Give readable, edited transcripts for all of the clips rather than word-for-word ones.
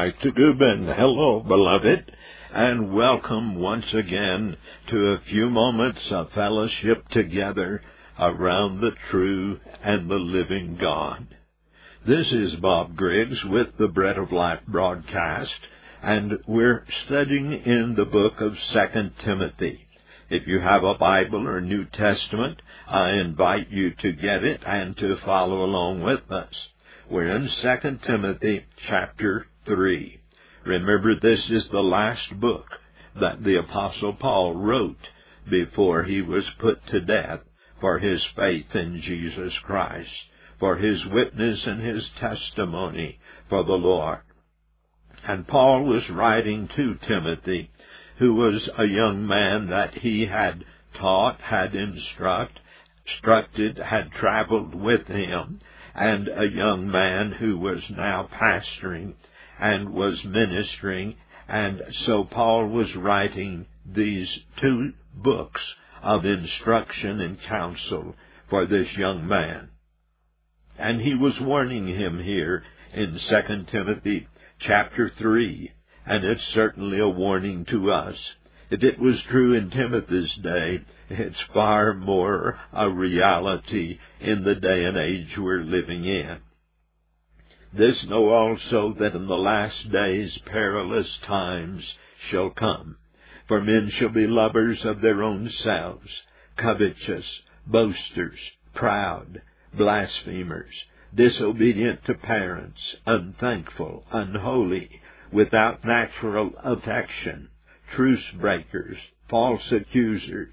Dr. Dubin. Hello, beloved, and welcome once again to a few moments of fellowship together around the true and the living God. This is Bob Griggs with the Bread of Life broadcast, and we're studying in the book of 2 Timothy. If you have a Bible or New Testament, I invite you to get it and to follow along with us. We're in 2 Timothy chapter 3. Remember, this is the last book that the Apostle Paul wrote before he was put to death for his faith in Jesus Christ, for his witness and his testimony for the Lord. And Paul was writing to Timothy, who was a young man that he had taught, had instructed, had traveled with him, and a young man who was now pastoring and was ministering. And so Paul was writing these two books of instruction and counsel for this young man. And he was warning him here in 2 Timothy chapter 3, and it's certainly a warning to us. If it was true in Timothy's day, it's far more a reality in the day and age we're living in. This know also that in the last days perilous times shall come. For men shall be lovers of their own selves, covetous, boasters, proud, blasphemers, disobedient to parents, unthankful, unholy, without natural affection, truce breakers, false accusers,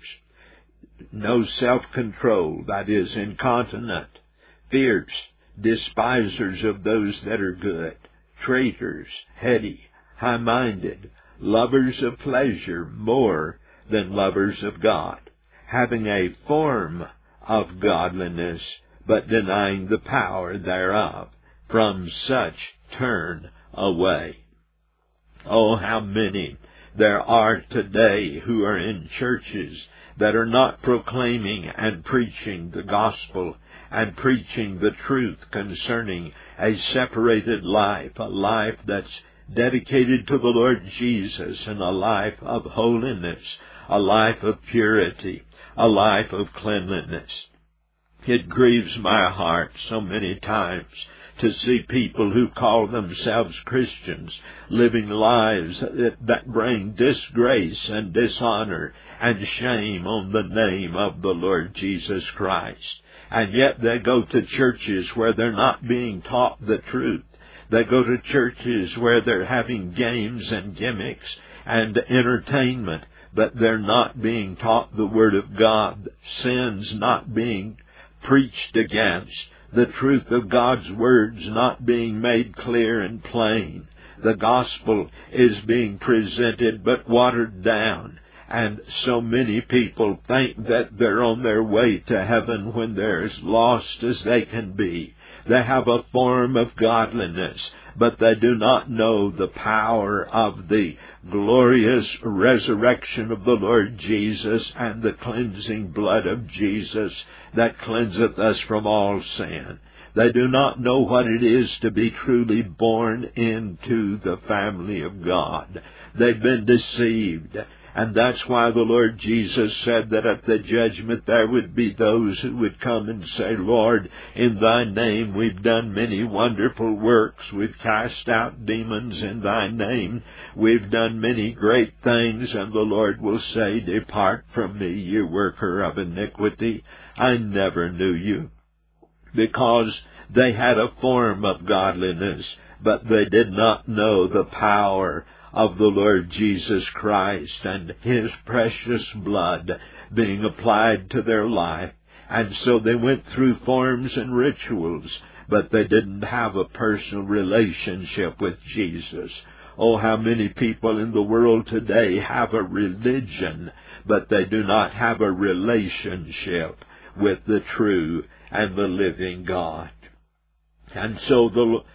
no self-control, that is, incontinent, fierce, despisers of those that are good, traitors, heady, high-minded, lovers of pleasure more than lovers of God, having a form of godliness, but denying the power thereof. From such turn away. Oh, how many there are today who are in churches that are not proclaiming and preaching the gospel and preaching the truth concerning a separated life, a life that's dedicated to the Lord Jesus, and a life of holiness, a life of purity, a life of cleanliness. It grieves my heart so many times to see people who call themselves Christians living lives that bring disgrace and dishonor and shame on the name of the Lord Jesus Christ. And yet they go to churches where they're not being taught the truth. They go to churches where they're having games and gimmicks and entertainment, but they're not being taught the Word of God. Sin's not being preached against, the truth of God's words not being made clear and plain. The gospel is being presented but watered down. And so many people think that they're on their way to heaven when they're as lost as they can be. They have a form of godliness, but they do not know the power of the glorious resurrection of the Lord Jesus and the cleansing blood of Jesus that cleanseth us from all sin. They do not know what it is to be truly born into the family of God. They've been deceived. And that's why the Lord Jesus said that at the judgment there would be those who would come and say, Lord, in thy name we've done many wonderful works. We've cast out demons in thy name. We've done many great things. And the Lord will say, depart from me, you worker of iniquity. I never knew you. Because they had a form of godliness, but they did not know the power of the Lord Jesus Christ and His precious blood being applied to their life. And so they went through forms and rituals, but they didn't have a personal relationship with Jesus. Oh, how many people in the world today have a religion, but they do not have a relationship with the true and the living God. And so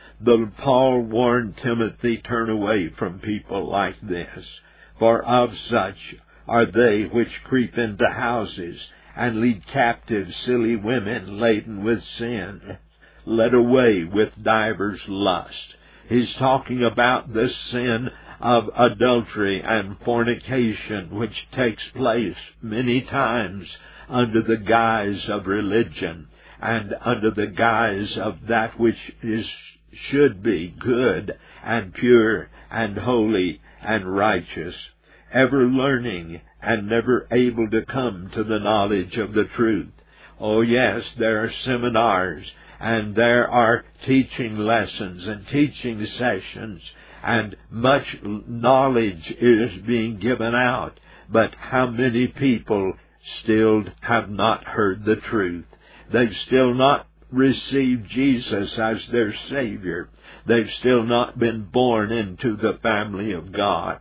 Paul warned Timothy, turn away from people like this, for of such are they which creep into houses and lead captive silly women laden with sin, led away with divers lusts, He's talking about the sin of adultery and fornication, which takes place many times under the guise of religion and under the guise of that which should be good and pure and holy and righteous, ever learning and never able to come to the knowledge of the truth. Oh yes, there are seminars and there are teaching lessons and teaching sessions, and much knowledge is being given out. But how many people still have not heard the truth? They've still not received Jesus as their Savior. They've still not been born into the family of God.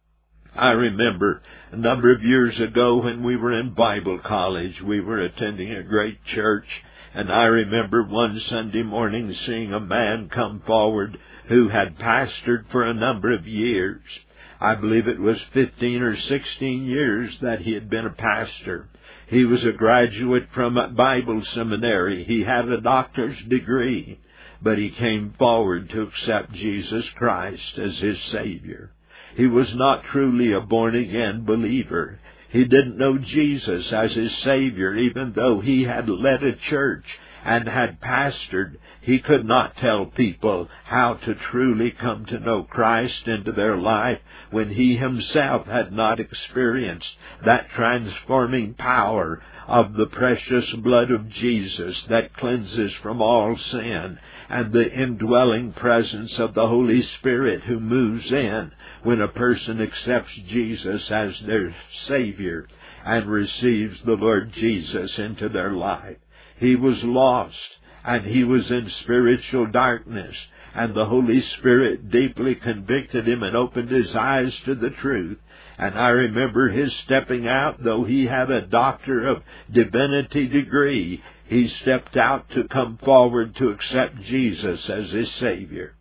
I remember a number of years ago when we were in Bible college, we were attending a great church, and I remember one Sunday morning seeing a man come forward who had pastored for a number of years. I believe it was 15 or 16 years that he had been a pastor. He was a graduate from a Bible seminary. He had a doctor's degree, but he came forward to accept Jesus Christ as his Savior. He was not truly a born-again believer. He didn't know Jesus as his Savior, even though he had led a church and had pastored. He could not tell people how to truly come to know Christ into their life when he himself had not experienced that transforming power of the precious blood of Jesus that cleanses from all sin, and the indwelling presence of the Holy Spirit who moves in when a person accepts Jesus as their Savior and receives the Lord Jesus into their life. He was lost, and he was in spiritual darkness, and the Holy Spirit deeply convicted him and opened his eyes to the truth. And I remember his stepping out, though he had a Doctor of Divinity degree. He stepped out to come forward to accept Jesus as his Savior.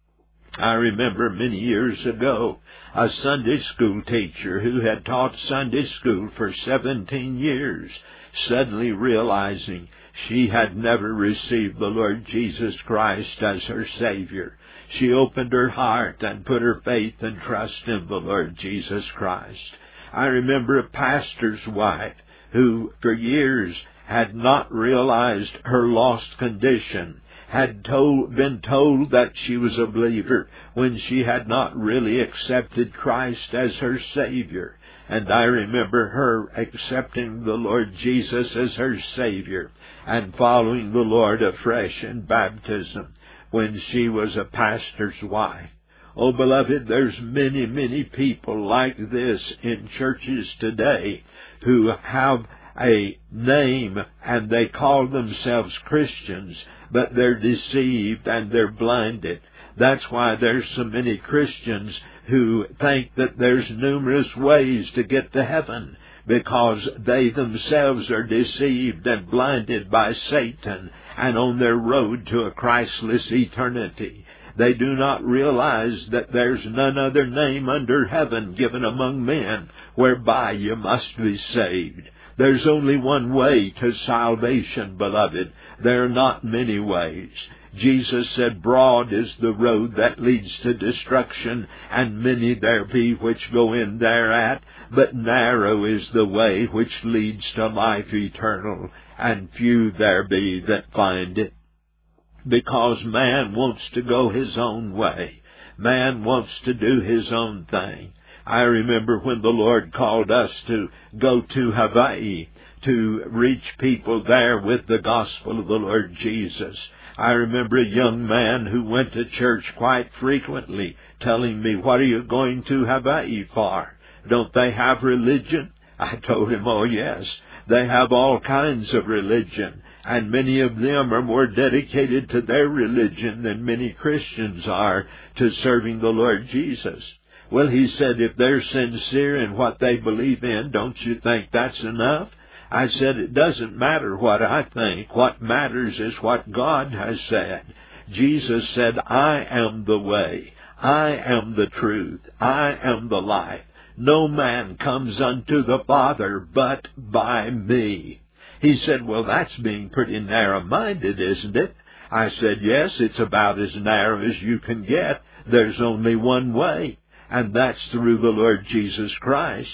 I remember many years ago a Sunday school teacher who had taught Sunday school for 17 years, suddenly realizing she had never received the Lord Jesus Christ as her Savior. She opened her heart and put her faith and trust in the Lord Jesus Christ. I remember a pastor's wife who for years had not realized her lost condition, had been told that she was a believer when she had not really accepted Christ as her Savior. And I remember her accepting the Lord Jesus as her Savior and following the Lord afresh in baptism when she was a pastor's wife. Oh, beloved, there's many, many people like this in churches today who have a name and they call themselves Christians, but they're deceived and they're blinded. That's why there's so many Christians who think that there's numerous ways to get to heaven, because they themselves are deceived and blinded by Satan and on their road to a Christless eternity. They do not realize that there's none other name under heaven given among men whereby you must be saved. There's only one way to salvation, beloved. There are not many ways. Jesus said, broad is the road that leads to destruction, and many there be which go in thereat. But narrow is the way which leads to life eternal, and few there be that find it. Because man wants to go his own way. Man wants to do his own thing. I remember when the Lord called us to go to Hawaii to reach people there with the gospel of the Lord Jesus. I remember a young man who went to church quite frequently telling me, "What are you going to Hawaii for? Don't they have religion?" I told him, "Oh yes, they have all kinds of religion, and many of them are more dedicated to their religion than many Christians are to serving the Lord Jesus." Well, he said, if they're sincere in what they believe in, don't you think that's enough? I said, it doesn't matter what I think. What matters is what God has said. Jesus said, I am the way. I am the truth. I am the life. No man comes unto the Father but by me. He said, well, that's being pretty narrow-minded, isn't it? I said, yes, it's about as narrow as you can get. There's only one way, and that's through the Lord Jesus Christ.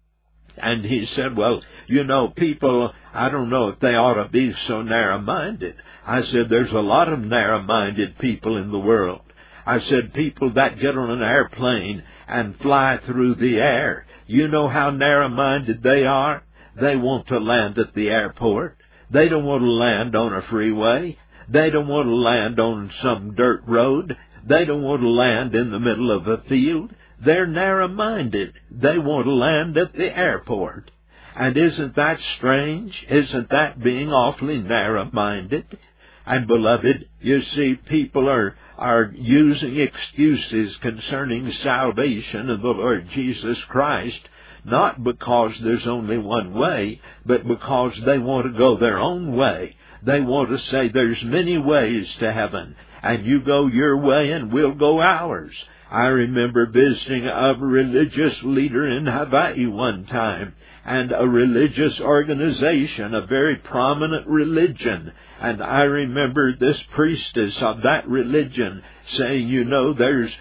And he said, well, you know, people, I don't know if they ought to be so narrow-minded. I said, there's a lot of narrow-minded people in the world. I said, people that get on an airplane and fly through the air, you know how narrow-minded they are? They want to land at the airport. They don't want to land on a freeway. They don't want to land on some dirt road. They don't want to land in the middle of a field. They're narrow-minded. They want to land at the airport. And isn't that strange? Isn't that being awfully narrow-minded? And, beloved, you see, people are using excuses concerning salvation of the Lord Jesus Christ, not because there's only one way, but because they want to go their own way. They want to say there's many ways to heaven, and you go your way and we'll go ours. I remember visiting a religious leader in Hawaii one time, and a religious organization, a very prominent religion. And I remember this priestess of that religion saying, you know,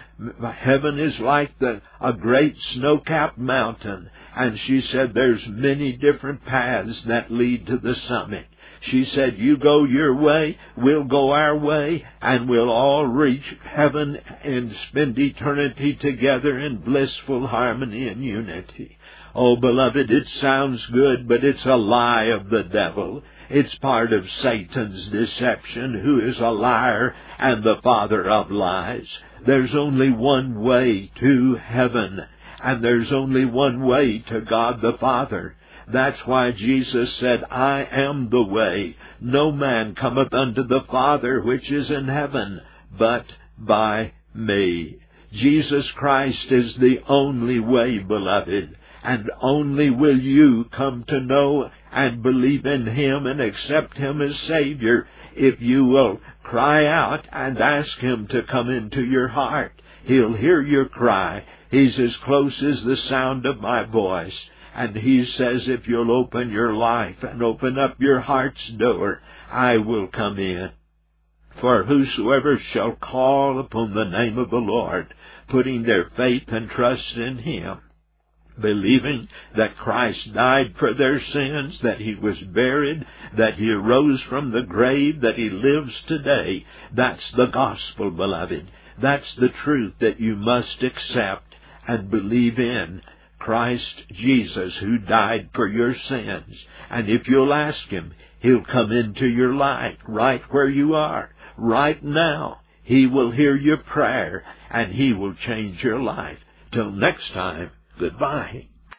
heaven is like a great snow-capped mountain. And she said there's many different paths that lead to the summit. She said, you go your way, we'll go our way, and we'll all reach heaven and spend eternity together in blissful harmony and unity. Oh, beloved, it sounds good, but it's a lie of the devil. It's part of Satan's deception, who is a liar and the father of lies. There's only one way to heaven, and there's only one way to God the Father. That's why Jesus said, I am the way. No man cometh unto the Father which is in heaven, but by me. Jesus Christ is the only way, beloved, and only will you come to know and believe in Him and accept Him as Savior if you will cry out and ask Him to come into your heart. He'll hear your cry. He's as close as the sound of my voice. And He says, if you'll open your life and open up your heart's door, I will come in. For whosoever shall call upon the name of the Lord, putting their faith and trust in Him, believing that Christ died for their sins, that He was buried, that He arose from the grave, that He lives today, that's the gospel, beloved. That's the truth that you must accept and believe in. Christ Jesus, who died for your sins. And if you'll ask Him, He'll come into your life right where you are, right now. He will hear your prayer, and He will change your life. Till next time, goodbye.